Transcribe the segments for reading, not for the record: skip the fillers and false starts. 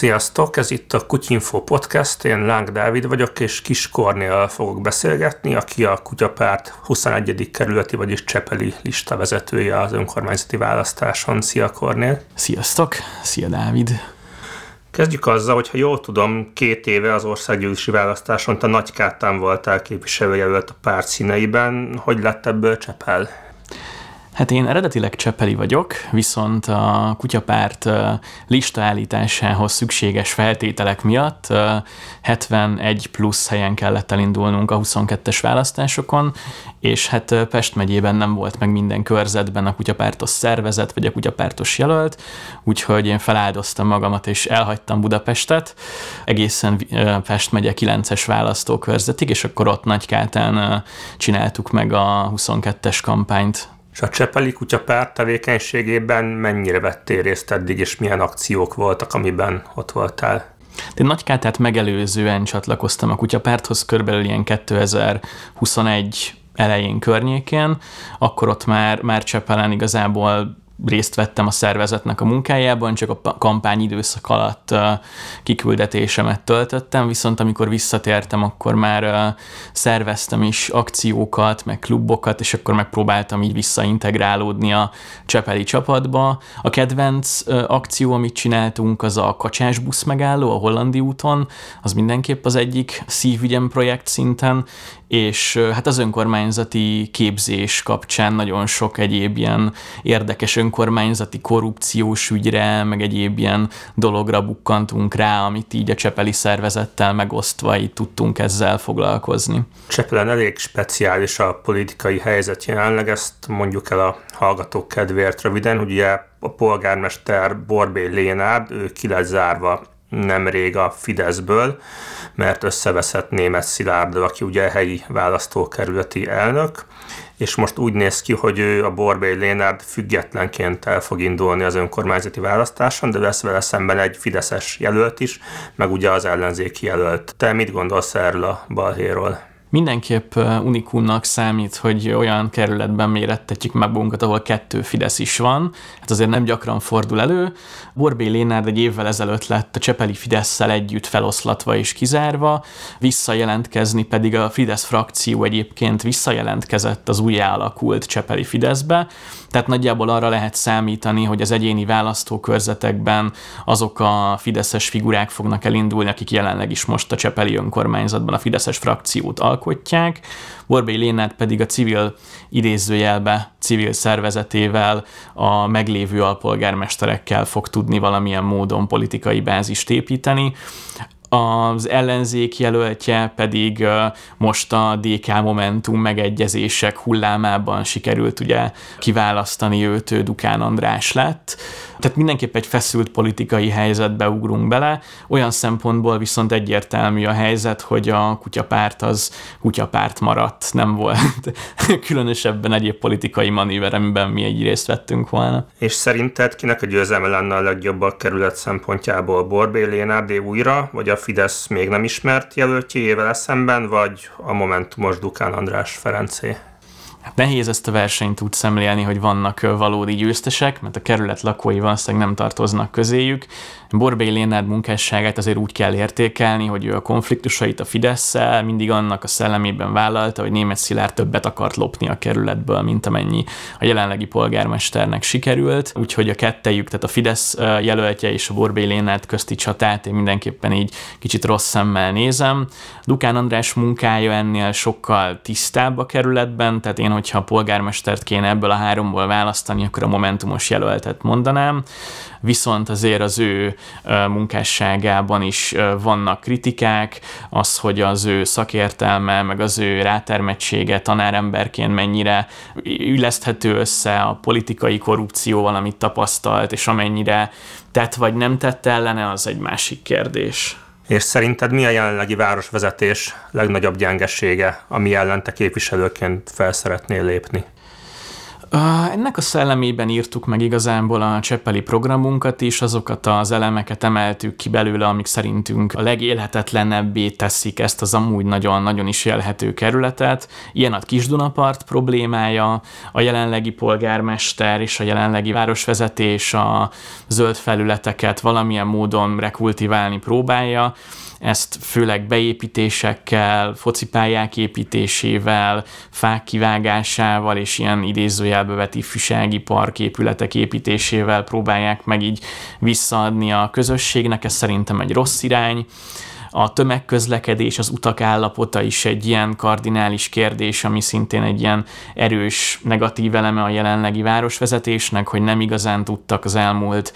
Sziasztok, ez itt a Kutyinfo Podcast, én Láng Dávid vagyok, és Kis Kornéllal fogok beszélgetni, aki a Kutyapárt 21. kerületi, vagyis csepeli listavezetője az önkormányzati választáson. Szia Kornél! Sziasztok! Szia Dávid! Kezdjük azzal, hogy ha jól tudom, 2 éve az országgyűlési választáson te Nagykátán voltál képviselőjelölt a párt színeiben. Hogy lett ebből Csepel? Hát én eredetileg csepeli vagyok, viszont a Kutyapárt listaállításához szükséges feltételek miatt 71 plusz helyen kellett elindulnunk a 22-es választásokon, és hát Pest megyében nem volt meg minden körzetben a kutyapártos szervezet, vagy a kutyapártos jelölt, úgyhogy én feláldoztam magamat, és elhagytam Budapestet, egészen Pest megye 9-es választókörzetig, és akkor ott Nagykátán csináltuk meg a 22-es kampányt. És a csepeli kutyapárt tevékenységében mennyire vettél részt eddig, és milyen akciók voltak, amiben ott voltál? Én Nagykátát megelőzően csatlakoztam a kutyapárthoz, körülbelül ilyen 2021 elején környékén, akkor ott már Csepelen igazából részt vettem a szervezetnek a munkájában, csak a kampányidőszak alatt kiküldetésemet töltöttem, viszont amikor visszatértem, akkor már szerveztem is akciókat, meg klubokat, és akkor megpróbáltam így visszaintegrálódni a csepeli csapatba. A kedvenc akció, amit csináltunk, az a kacsásbusz megálló a Hollandi úton, az mindenképp az egyik szívügyem projekt szinten, és hát az önkormányzati képzés kapcsán nagyon sok egyéb ilyen érdekes önkormányzati korrupciós ügyre, meg egyéb ilyen dologra bukkantunk rá, amit így a csepeli szervezettel megosztva így tudtunk ezzel foglalkozni. Csepelen elég speciális a politikai helyzet jelenleg, ezt mondjuk el a hallgatók kedvéért röviden, hogy ugye a polgármester Borbély Lénárd, ő ki lett zárva nemrég a Fideszből, mert összeveszett Németh Szilárddal, aki ugye helyi választókerületi elnök, és most úgy néz ki, hogy ő, a Borbély Lénárd függetlenként el fog indulni az önkormányzati választáson, de lesz vele szemben egy fideszes jelölt is, meg ugye az ellenzéki jelölt. Te mit gondolsz erről a balhéról? Mindenképp unikumnak számít, hogy olyan kerületben mérettetjük meg magunkat, ahol 2 Fidesz is van. Hát azért nem gyakran fordul elő. Borbély Lénárd egy évvel ezelőtt lett a csepeli Fidesszel együtt feloszlatva és kizárva, visszajelentkezni pedig a Fidesz frakció egyébként visszajelentkezett az újjáalakult csepeli Fideszbe. Tehát nagyjából arra lehet számítani, hogy az egyéni választókörzetekben azok a fideszes figurák fognak elindulni, akik jelenleg is most a csepeli önkormányzatban a fideszes frakciót alkotják. Borbély Lénárd pedig a civil civil szervezetével, a meglévő alpolgármesterekkel fog tudni valamilyen módon politikai bázist építeni. Az ellenzék jelöltje pedig most a DK Momentum megegyezések hullámában sikerült ugye kiválasztani őt, Dukán András lett. Tehát mindenképp egy feszült politikai helyzetbe ugrunk bele, olyan szempontból viszont egyértelmű a helyzet, hogy a kutyapárt az kutyapárt maradt, nem volt különösebben egyéb politikai manőver, amiben mi egy részt vettünk volna. És szerinted kinek a győzelme lenne a legjobb a kerület szempontjából? Borbély Lénárdé újra, vagy a Fidesz még nem ismert jelöltjével szemben, vagy a momentumos Dukán András Ferencé? Hát nehéz ezt a versenyt úgy szemlélni, hogy vannak valódi győztesek, mert a kerület lakói valószínűleg nem tartoznak közéjük. Borbély Lénárd munkásságát azért úgy kell értékelni, hogy ő a konfliktusait a Fidesszel mindig annak a szellemében vállalta, hogy Németh Szilárd többet akart lopni a kerületből, mint amennyi a jelenlegi polgármesternek sikerült. Úgyhogy a kettejük, tehát a Fidesz jelöltje és a Borbély Lénárd közti csatát én mindenképpen így kicsit rossz szemmel nézem. Dukán András munkája ennél sokkal tisztább a kerületben, tehát én, hogyha a polgármestert kéne ebből a 3-ból választani, akkor a momentumos jelöltet mondanám. Viszont azért az ő munkásságában is vannak kritikák, az, hogy az ő szakértelme, meg az ő rátermettsége tanáremberként mennyire illeszthető össze a politikai korrupcióval, amit tapasztalt, és amennyire tett vagy nem tett ellene, az egy másik kérdés. És szerinted mi a jelenlegi városvezetés legnagyobb gyengesége, ami ellen te képviselőként fel szeretnél lépni? Ennek a szellemében írtuk meg igazából a Csepeli programunkat is, azokat az elemeket emeltük ki belőle, amik szerintünk a legélhetetlenebbé teszik ezt az amúgy nagyon-nagyon is élhető kerületet. Ilyen a Kis-Dunapart problémája, a jelenlegi polgármester és a jelenlegi városvezetés a zöld felületeket valamilyen módon rekultiválni próbálja. Ezt főleg beépítésekkel, focipályák építésével, fák kivágásával és ilyen idézőjelbe vett ifjúsági parképületek építésével próbálják meg így visszaadni a közösségnek. Ez szerintem egy rossz irány. A tömegközlekedés, az utak állapota is egy ilyen kardinális kérdés, ami szintén egy ilyen erős negatív eleme a jelenlegi városvezetésnek, hogy nem igazán tudtak az elmúlt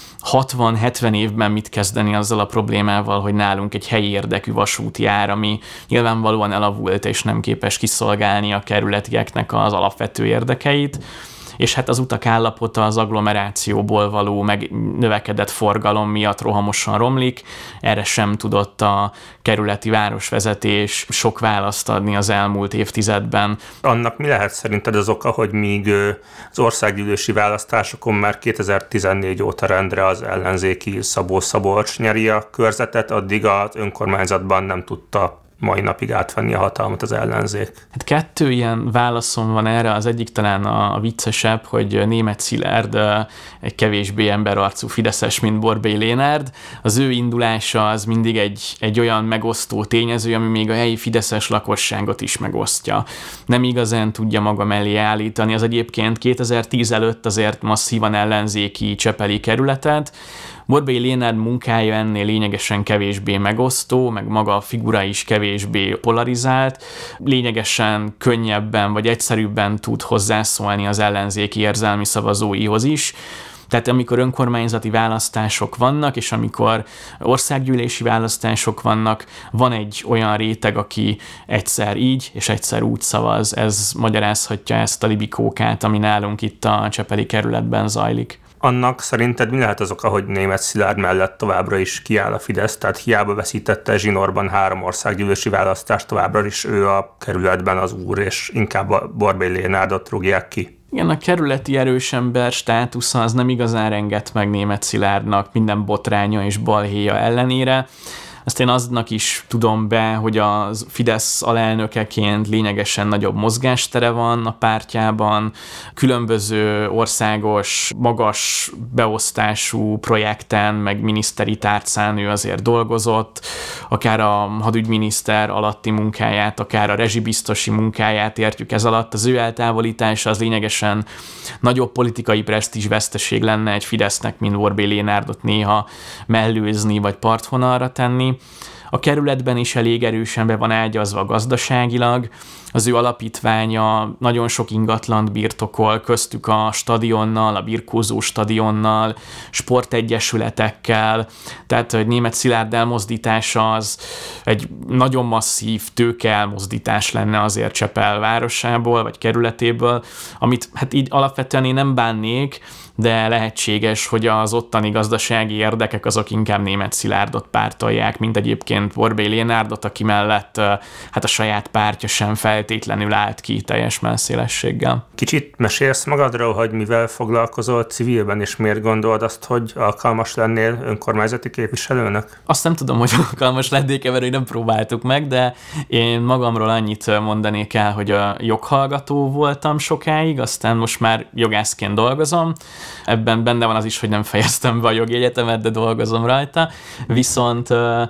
60-70 évben mit kezdeni azzal a problémával, hogy nálunk egy helyi érdekű vasúti jár, ami nyilvánvalóan elavult és nem képes kiszolgálni a kerületieknek az alapvető érdekeit. És hát az utak állapota az agglomerációból való növekedett forgalom miatt rohamosan romlik. Erre sem tudott a kerületi városvezetés sok választ adni az elmúlt évtizedben. Annak mi lehet szerinted az oka, hogy míg az országgyűlési választásokon már 2014 óta rendre az ellenzéki Szabó-Szabolcs nyeri a körzetet, addig az önkormányzatban nem tudta mai napig átvenni a hatalmat az ellenzék? Hát 2 ilyen válaszom van erre, az egyik talán a viccesebb, hogy Németh Szilárd egy kevésbé emberarcú fideszes, mint Borbély Lénárd. Az ő indulása az mindig egy olyan megosztó tényező, ami még a helyi fideszes lakosságot is megosztja. Nem igazán tudja maga mellé állítani. Az egyébként 2010 előtt azért masszívan ellenzéki csepeli kerületet. Borbély Lénárd munkája ennél lényegesen kevésbé megosztó, meg maga a figura is kevésbé polarizált, lényegesen könnyebben vagy egyszerűbben tud hozzászólni az ellenzéki érzelmi szavazóihoz is. Tehát amikor önkormányzati választások vannak, és amikor országgyűlési választások vannak, van egy olyan réteg, aki egyszer így, és egyszer úgy szavaz. Ez magyarázhatja ezt a libikókát, ami nálunk itt a csepeli kerületben zajlik. Annak szerinted mi lehet az oka, hogy Németh Szilárd mellett továbbra is kiáll a Fidesz, tehát hiába veszítette zsinórban 3 országgyűlési választást, továbbra is ő a kerületben az úr, és inkább a Borbély Lénárdot rúgják ki? Igen, a kerületi erősember státusza az nem igazán enged meg Németh Szilárdnak minden botránya és balhéja ellenére. Azt én aznak is tudom be, hogy a Fidesz alelnökeként lényegesen nagyobb mozgástere van a pártjában, különböző országos, magas beosztású projekten, meg miniszteri tárcán ő azért dolgozott, akár a hadügyminiszter alatti munkáját, akár a rezsibiztosi munkáját értjük ez alatt. Az ő eltávolítása az lényegesen nagyobb politikai presztízs veszteség lenne egy Fidesznek, mint Borbély Lénárdot néha mellőzni vagy partvonalra tenni. A kerületben is elég erősen be van ágyazva gazdaságilag, az ő alapítványa nagyon sok ingatlant birtokol, köztük a stadionnal, a birkózó stadionnal, sportegyesületekkel, tehát hogy Németh Szilárd elmozdítása az egy nagyon masszív tőkeelmozdítás lenne azért Csepel városából, vagy kerületéből, amit hát így alapvetően én nem bánnék, de lehetséges, hogy az ottani gazdasági érdekek azok inkább Németh Szilárdot pártolják, mint egyébként Borbély Lénárdot, aki mellett hát a saját pártja sem feltétlenül állt ki teljes messzélességgel. Kicsit mesélsz magadról, hogy mivel foglalkozol civilben, és miért gondolod azt, hogy alkalmas lennél önkormányzati képviselőnek? Azt nem tudom, hogy alkalmas lennék-e, mert nem próbáltuk meg, de én magamról annyit mondanék el, hogy a joghallgató voltam sokáig, aztán most már jogászként dolgozom. Ebben benne van az is, hogy nem fejeztem be a jogi egyetemet, de dolgozom rajta. Viszont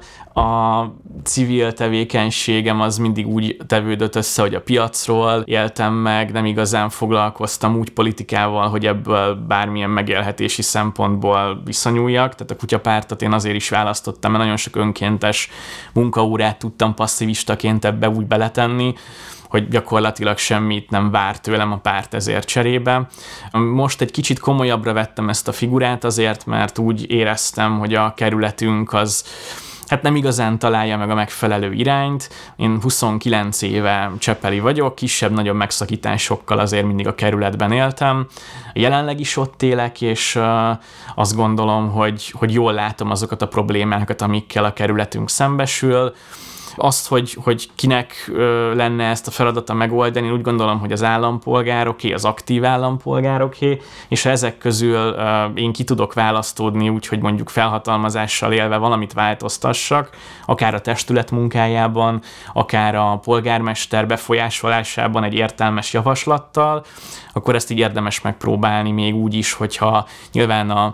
a civil tevékenységem az mindig úgy tevődött össze, hogy a piacról éltem meg, nem igazán foglalkoztam úgy politikával, hogy ebből bármilyen megélhetési szempontból viszonyuljak. Tehát a kutyapártot én azért is választottam, mert nagyon sok önkéntes munkaórát tudtam passzivistaként ebbe úgy beletenni, hogy gyakorlatilag semmit nem vár tőlem a párt ezért cserébe. Most egy kicsit komolyabbra vettem ezt a figurát azért, mert úgy éreztem, hogy a kerületünk az hát nem igazán találja meg a megfelelő irányt. Én 29 éve csepeli vagyok, kisebb-nagyobb megszakításokkal azért mindig a kerületben éltem. Jelenleg is ott élek, és azt gondolom, hogy jól látom azokat a problémákat, amikkel a kerületünk szembesül. Azt, hogy kinek lenne ezt a feladata megoldani, úgy gondolom, hogy az állampolgároké, az aktív állampolgároké, és ha ezek közül én ki tudok választódni úgy, hogy mondjuk felhatalmazással élve valamit változtassak, akár a testület munkájában, akár a polgármester befolyásolásában egy értelmes javaslattal, akkor ezt így érdemes megpróbálni még úgy is, hogyha nyilván a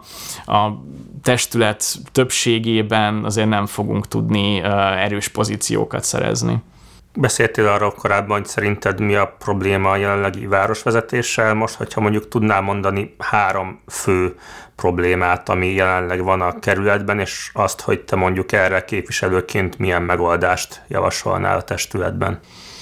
testület többségében azért nem fogunk tudni erős pozíciókat szerezni. Beszéltél arról korábban, hogy szerinted mi a probléma a jelenlegi városvezetéssel. Most, hogyha mondjuk tudnál mondani 3 fő problémát, ami jelenleg van a kerületben, és azt, hogy te mondjuk erre képviselőként milyen megoldást javasolnál a testületben.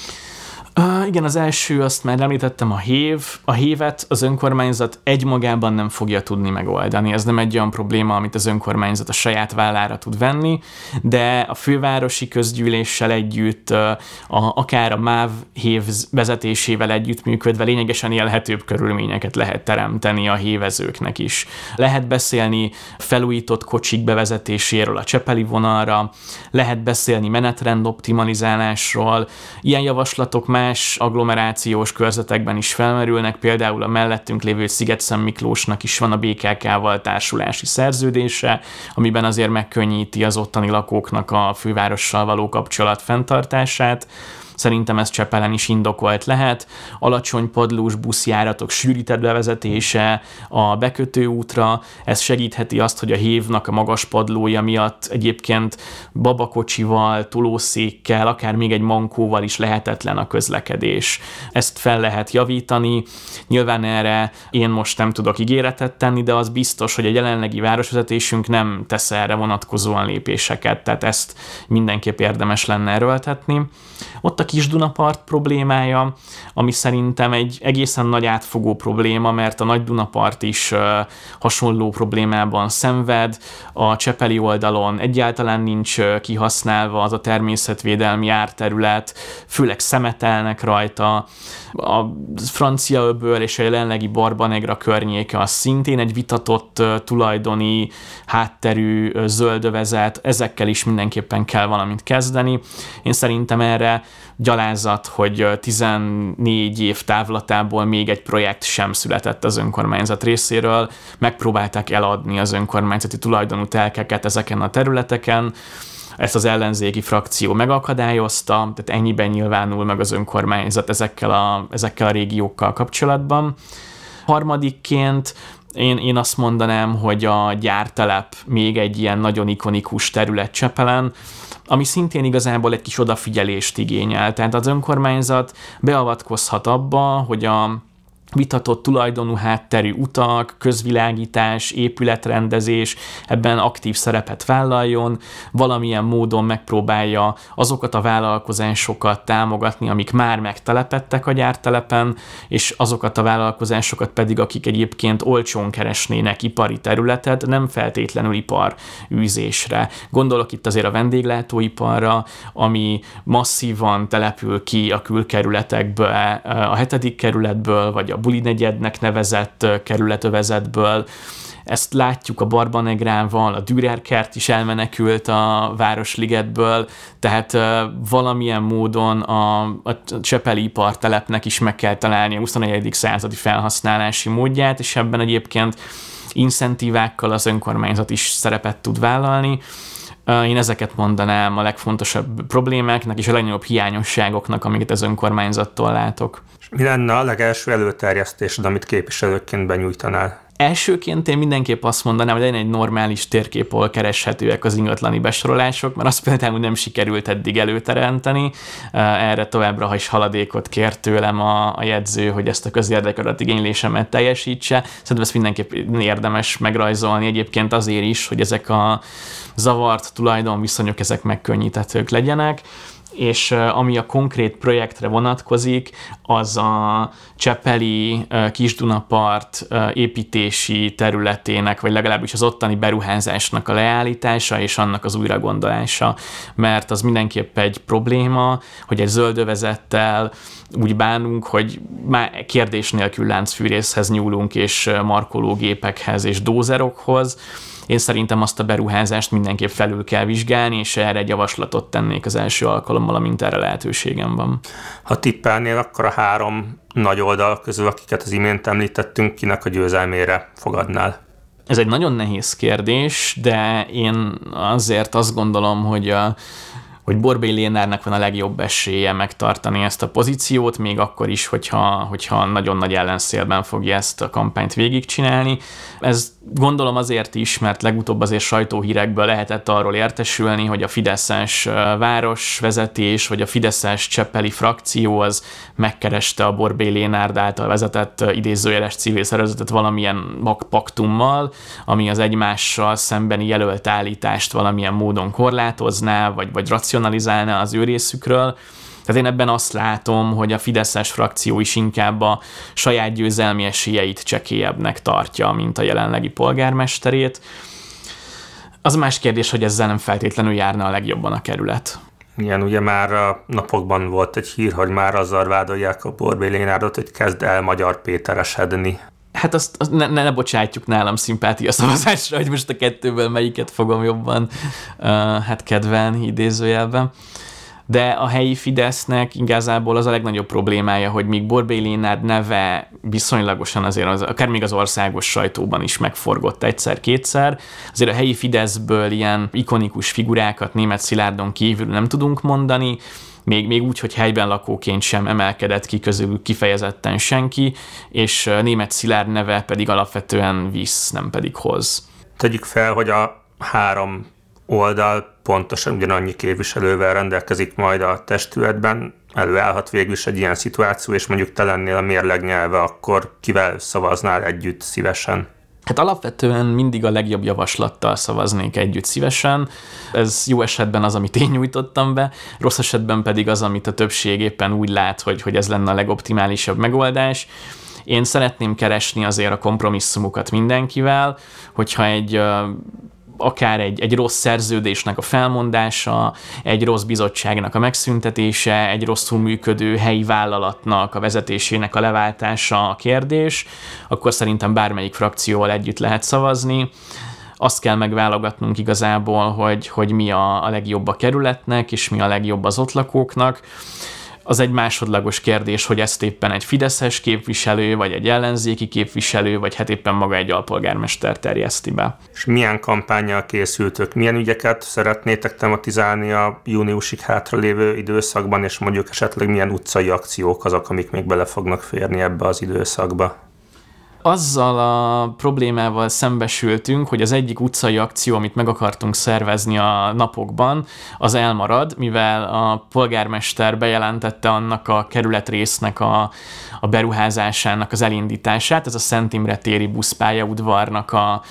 Igen, az első, azt már említettem, a hév. A hévet az önkormányzat egymagában nem fogja tudni megoldani. Ez nem egy olyan probléma, amit az önkormányzat a saját vállára tud venni, de a fővárosi közgyűléssel együtt, akár a MÁV hév vezetésével együttműködve lényegesen élhetőbb körülményeket lehet teremteni a hévezőknek is. Lehet beszélni felújított kocsik bevezetéséről a Csepeli vonalra, lehet beszélni menetrend optimalizálásról, ilyen javaslatok más agglomerációs körzetekben is felmerülnek, például a mellettünk lévő Szigetszent Miklósnak is van a BKK-val társulási szerződése, amiben azért megkönnyíti az ottani lakóknak a fővárossal való kapcsolat fenntartását. Szerintem ez Csepelen is indokolt lehet. Alacsony padlós buszjáratok sűrített bevezetése a bekötőútra, ez segítheti azt, hogy a hévnak a magas padlója miatt egyébként babakocsival, tolószékkel, akár még egy mankóval is lehetetlen a közlekedés. Ezt fel lehet javítani. Nyilván erre én most nem tudok ígéretet tenni, de az biztos, hogy a jelenlegi városvezetésünk nem tesz erre vonatkozóan lépéseket, tehát ezt mindenképp érdemes lenne erőltetni. Ott a Kis-Dunapart problémája, ami szerintem egy egészen nagy átfogó probléma, mert a Nagy-Dunapart is hasonló problémában szenved, a csepeli oldalon egyáltalán nincs kihasználva az a természetvédelmi árterület, főleg szemetelnek rajta, a Francia-öböl és a jelenlegi Barbanegra környéke az szintén egy vitatott tulajdoni hátterű zöldövezet, ezekkel is mindenképpen kell valamit kezdeni. Én szerintem erre gyalázat, hogy 14 év távlatából még egy projekt sem született az önkormányzat részéről. Megpróbálták eladni az önkormányzati tulajdonú telkeket ezeken a területeken, ezt az ellenzéki frakció megakadályozta, tehát ennyiben nyilvánul meg az önkormányzat ezekkel a régiókkal kapcsolatban. Harmadikként én azt mondanám, hogy a gyártelep még egy ilyen nagyon ikonikus terület Csepelen, ami szintén igazából egy kis odafigyelést igényel. Tehát az önkormányzat beavatkozhat abba, hogy a vitatott tulajdonú hátterű utak, közvilágítás, épületrendezés ebben aktív szerepet vállaljon, valamilyen módon megpróbálja azokat a vállalkozásokat támogatni, amik már megtelepedtek a gyártelepen, és azokat a vállalkozásokat pedig, akik egyébként olcsón keresnének ipari területet, nem feltétlenül iparűzésre. Gondolok itt azért a vendéglátóiparra, ami masszívan települ ki a külkerületekből, a 7. kerületből, vagy a Buli negyednek nevezett kerületövezetből. Ezt látjuk a Barbanegrával, a Dürer kert is elmenekült a Városligetből, tehát valamilyen módon a csepeli ipartelepnek is meg kell találni a 21. századi felhasználási módját, és ebben egyébként incentívákkal az önkormányzat is szerepet tud vállalni. Én ezeket mondanám a legfontosabb problémáknak és a legnagyobb hiányosságoknak, amiket az önkormányzattól látok. Mi lenne a legelső előterjesztésed, amit képviselőként benyújtanál? Elsőként én mindenképp azt mondanám, hogy legyen egy normális térkép, ahol kereshetőek az ingatlani besorolások, mert azt például nem sikerült eddig előteremteni. Erre továbbra is haladékot kér tőlem a jegyző, hogy ezt a közérdekadatigénylésemet teljesítse. Szerintem ezt mindenképp érdemes megrajzolni egyébként azért is, hogy ezek a zavart tulajdonviszonyok, ezek megkönnyíthetők legyenek. És ami a konkrét projektre vonatkozik, az a csepeli Kis-Dunapart építési területének, vagy legalábbis az ottani beruházásnak a leállítása és annak az újragondolása, mert az mindenképp egy probléma, hogy egy zöldövezettel úgy bánunk, hogy már kérdés nélkül láncfűrészhez nyúlunk, és markológépekhez és dózerokhoz, Én szerintem azt a beruházást mindenképp felül kell vizsgálni, és erre egy javaslatot tennék az első alkalommal, amint erre lehetőségem van. Ha tippelnél, akkor a 3 nagy oldal közül, akiket az imént említettünk, kinek a győzelmére fogadnál? Ez egy nagyon nehéz kérdés, de én azért azt gondolom, hogy Borbély Lénárnak van a legjobb esélye megtartani ezt a pozíciót, még akkor is, hogyha nagyon nagy ellenszélben fogja ezt a kampányt végigcsinálni. Ez gondolom azért is, mert legutóbb azért sajtóhírekből lehetett arról értesülni, hogy a fideszes városvezetés, vagy a fideszes csepeli frakció az megkereste a Borbély Lénárd által vezetett idézőjeles civil szervezetet valamilyen paktummal, ami az egymással szembeni jelölt állítást valamilyen módon korlátozná, vagy racionalizálná az ő részükről. Tehát én ebben azt látom, hogy a fideszes frakció is inkább a saját győzelmi esélyeit csekélyebbnek tartja, mint a jelenlegi polgármesterét. Az más kérdés, hogy ezzel nem feltétlenül járna a legjobban a kerület. Igen, ugye már a napokban volt egy hír, hogy már azzal vádolják a Borbély Lénárdot, hogy kezd el Magyar Péteresedni. Hát azt ne bocsátjuk nálam szimpátia szavazásra, hogy most a kettőből melyiket fogom jobban kedvelni idézőjelben. De a helyi Fidesznek igazából az a legnagyobb problémája, hogy míg Borbély Lénárd neve viszonylagosan azért, akár még az országos sajtóban is megforgott egyszer-kétszer, azért a helyi Fideszből ilyen ikonikus figurákat Németh Szilárdon kívül nem tudunk mondani, még úgy, hogy helyben lakóként sem emelkedett ki közülük kifejezetten senki, és Németh Szilárd neve pedig alapvetően visz, nem pedig hoz. Tegyük fel, hogy a 3 oldal pontosan ugyanannyi képviselővel rendelkezik majd a testületben, előállhat végül is egy ilyen szituáció, és mondjuk te lennél a mérleg nyelve, akkor kivel szavaznál együtt szívesen? Hát alapvetően mindig a legjobb javaslattal szavaznék együtt szívesen. Ez jó esetben az, amit én nyújtottam be, rossz esetben pedig az, amit a többség éppen úgy lát, hogy ez lenne a legoptimálisabb megoldás. Én szeretném keresni azért a kompromisszumokat mindenkivel, hogyha akár egy rossz szerződésnek a felmondása, egy rossz bizottságnak a megszüntetése, egy rosszul működő helyi vállalatnak a vezetésének a leváltása a kérdés, akkor szerintem bármelyik frakcióval együtt lehet szavazni. Azt kell megválogatnunk igazából, hogy mi a legjobb a kerületnek, és mi a legjobb az ott lakóknak. Az egy másodlagos kérdés, hogy ezt éppen egy fideszes képviselő, vagy egy ellenzéki képviselő, vagy hát éppen maga egy alpolgármester terjeszti be. És milyen kampánnyal készültök? Milyen ügyeket szeretnétek tematizálni a júniusig hátralévő időszakban, és mondjuk esetleg milyen utcai akciók azok, amik még bele fognak férni ebbe az időszakba? Azzal a problémával szembesültünk, hogy az egyik utcai akció, amit meg akartunk szervezni a napokban, az elmarad, mivel a polgármester bejelentette annak a kerületrésznek a beruházásának az elindítását. Ez a Szent Imre téri buszpályaudvarnak a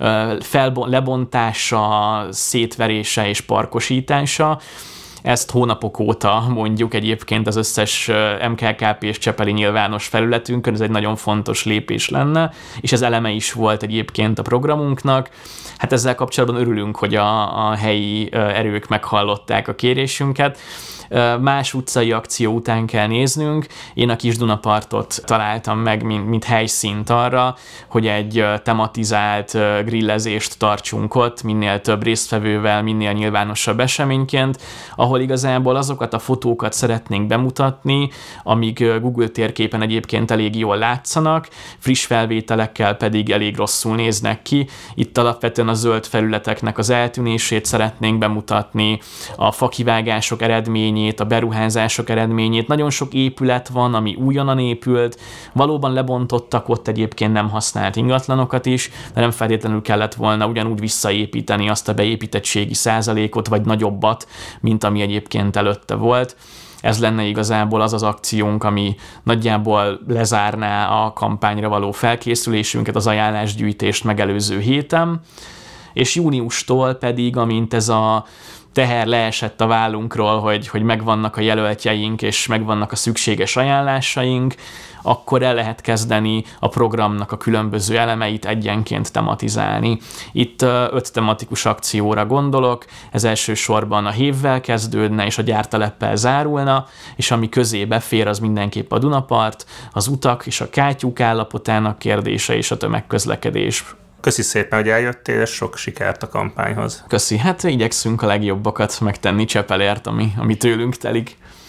lebontása, szétverése és parkosítása. Ezt hónapok óta mondjuk egyébként az összes MKKP és csepeli nyilvános felületünkön, ez egy nagyon fontos lépés lenne, és ez eleme is volt egyébként a programunknak. Hát ezzel kapcsolatban örülünk, hogy a helyi erők meghallották a kérésünket. Más utcai akció után kell néznünk. Én a Kis-Dunapartot találtam meg, mint helyszínt arra, hogy egy tematizált grillezést tartsunk ott, minél több résztvevővel, minél nyilvánosabb eseményként, ahol igazából azokat a fotókat szeretnénk bemutatni, amik Google térképen egyébként elég jól látszanak, friss felvételekkel pedig elég rosszul néznek ki. Itt alapvetően a zöld felületeknek az eltűnését szeretnénk bemutatni, a fakivágások eredményét, a beruházások eredményét. Nagyon sok épület van, ami újonnan épült, valóban lebontottak ott egyébként nem használt ingatlanokat is, de nem feltétlenül kellett volna ugyanúgy visszaépíteni azt a beépítettségi százalékot, vagy nagyobbat, mint ami egyébként előtte volt. Ez lenne igazából az az akciónk, ami nagyjából lezárná a kampányra való felkészülésünket, az ajánlásgyűjtést megelőző héten, és júniustól pedig, amint ez a teher leesett a vállunkról, hogy megvannak a jelöltjeink, és megvannak a szükséges ajánlásaink, akkor el lehet kezdeni a programnak a különböző elemeit egyenként tematizálni. Itt 5 tematikus akcióra gondolok, ez elsősorban a hévvel kezdődne, és a gyárteleppel zárulna, és ami közé befér, az mindenképp a Dunapart, az utak és a kátyúk állapotának kérdése, és a tömegközlekedés Köszi szépen, hogy eljöttél, és sok sikert a kampányhoz. Köszi, hát igyekszünk a legjobbakat megtenni Csepelért, ami tőlünk telik.